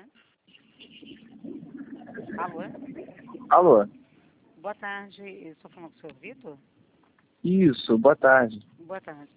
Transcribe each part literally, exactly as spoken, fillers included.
Alô? Alô? Boa tarde, eu estou falando com o senhor Vitor? Isso, boa tarde. Boa tarde.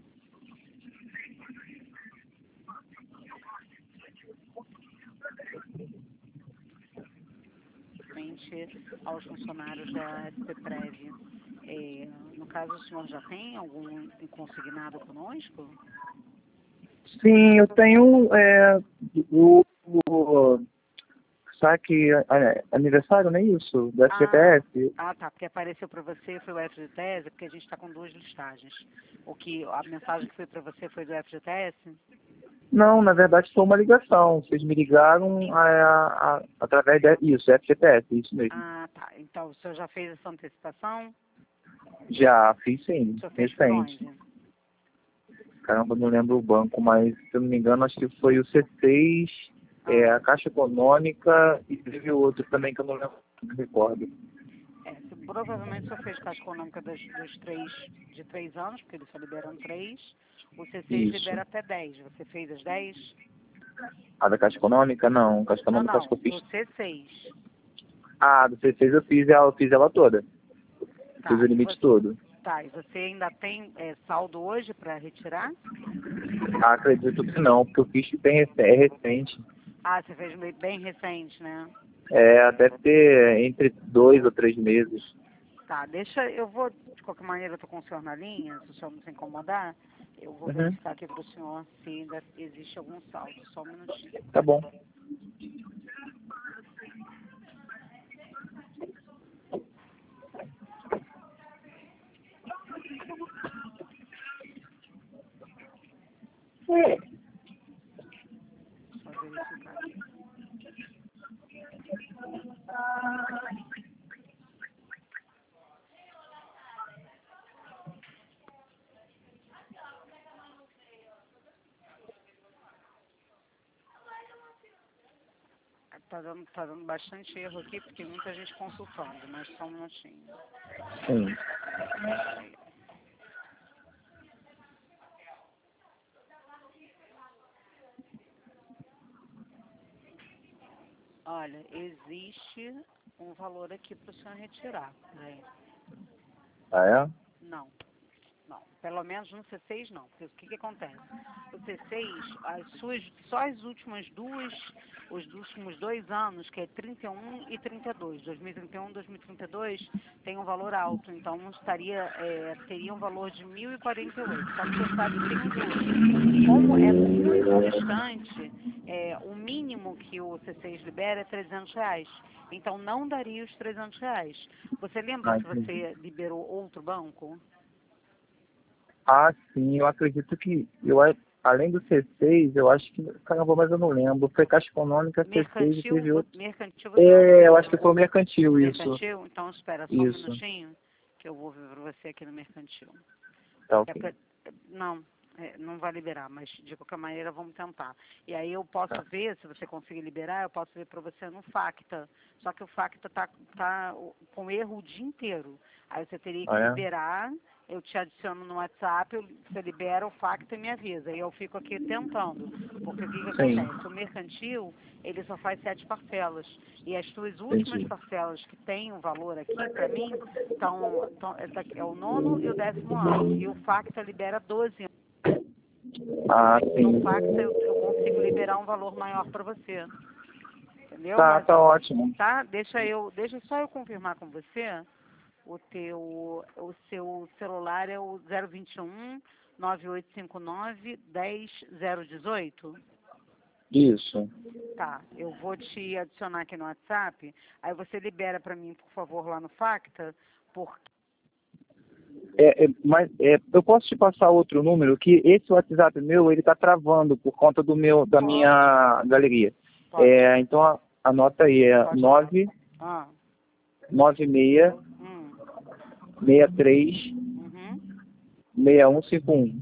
Frente aos funcionários da CEPREV. É, no caso, o senhor já tem algum consignado conosco? Sim, eu tenho é, o, o saque é, aniversário, não é isso? Do F G T S. Ah, ah, tá, porque apareceu para você foi o F G T S, porque a gente está com duas listagens. O que, a mensagem que foi para você foi do F G T S? Não, na verdade foi uma ligação. Vocês me ligaram a, a, a, através de isso, F G T S, isso mesmo. Ah, tá. Então, o senhor já fez essa antecipação? Já, fiz sim, O senhor fez por recente. onde? Caramba, não lembro o banco, mas se eu não me engano, acho que foi o C seis, Ah. é, a Caixa Econômica e teve outro também que eu não lembro, não me recordo. É, se, provavelmente o senhor fez Caixa Econômica dos, dos três, de três anos, porque eles só liberam três. O C seis Isso. libera até dez. Você fez as dez? A da Caixa Econômica? Não, Caixa Não, Econômica acho não, que eu do fiz. C seis. Ah, do C seis eu fiz ela, eu fiz ela toda. Tá, Fiz o e limite você, todo. tá, e você ainda tem é, saldo hoje para retirar? Ah, acredito que não, porque eu fiz bem rec- é recente. Ah, você fez bem bem recente, né? É, deve ter entre dois ou três meses. Tá, deixa, eu vou, de qualquer maneira, eu tô com o senhor na linha, se o senhor não se incomodar, eu vou Uhum. verificar aqui para o senhor se ainda existe algum saldo. Só um minutinho. Tá bom. Só verificar aqui. Tá dando, tá dando bastante erro aqui, porque tem muita gente consultando, mas só um minutinho. Sim. Olha, existe um valor aqui para o senhor retirar. Peraí. Ah, é? Não, não. Pelo menos no C seis não. Porque o que, que acontece? O C seis, as suas, só as últimas duas, os últimos dois anos, que é trinta e um e trinta e dois, dois mil e trinta e um, dois mil e trinta e dois, tem um valor alto. Então estaria, é, teria um valor de mil e quarenta e oito. Só que você sabe que tem os juros. Como é muito distante, é, o mínimo que o C seis libera é trezentos reais. Então não daria os trezentos reais. Você lembra Ah, que entendi. você liberou outro banco? Ah, sim, eu acredito que, eu, a- além do C seis, eu acho que, caramba, mas eu não lembro. Foi Caixa Econômica, C seis e Mercantil, teve vo- outro. mercantil você não É, eu liberou, acho que não? foi o Mercantil, isso. Mercantil? Então espera só um Isso. minutinho que eu vou ver para você aqui no mercantil. Tá É ok. pra, não, é, não vai liberar, mas de qualquer maneira vamos tentar. E aí eu posso Tá. ver, se você conseguir liberar, eu posso ver para você no Facta. Só que o Facta tá, tá com erro o dia inteiro. Aí você teria que Ah, é? liberar, eu te adiciono no WhatsApp, eu- você libera o Facta e me avisa. E eu fico aqui tentando. Porque o que, que Sim, acontece? O mercantil, ele só faz sete parcelas. E as suas últimas entendi. parcelas que têm o valor aqui, para mim, estão, tão, é daqui- é o nono e o décimo ano. E o Facta libera doze anos. Ah, No sim. Facta eu, eu consigo liberar um valor maior para você. Entendeu? Tá, Mas, tá ótimo. tá? Deixa eu, deixa só eu confirmar com você. O teu, o seu celular é o zero vinte e um, nove oito cinco nove, dez zero dezoito? Isso. Tá, eu vou te adicionar aqui no WhatsApp, aí você libera para mim, por favor, lá no Facta, porque É, é, mas é, eu posso te passar outro número que esse WhatsApp meu ele tá travando por conta do meu da pode, minha galeria. pode, É, então a- anota aí é pode dar. nove Ah, nove seis hum, seis três uhum. seis um cinco um.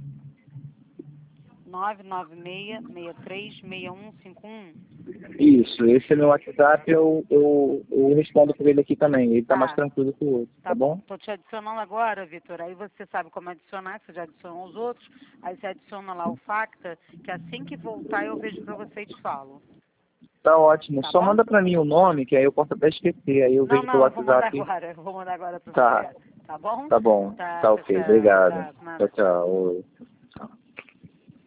nove nove seis, seis três, seis um cinco um. Isso, esse é meu WhatsApp, eu, eu, eu respondo por ele aqui também. Ele tá mais Tá, tranquilo que o outro, tá tá bom. bom? Tô te adicionando agora, Vitor. Aí você sabe como adicionar, que você já adicionou os outros. Aí você adiciona lá o Facta, que assim que voltar eu vejo pra você e te falo. Tá ótimo. Tá Só bom? manda pra mim o nome, que aí eu posso até esquecer. Aí eu Não, vejo pelo não, eu vou mandar WhatsApp. agora, eu vou mandar agora para Tá, você. Tá bom? tá bom. Tá, Tá tchau, ok. tchau. Um Obrigado. abraço, Tchau, nada, tchau. tchau. Oi.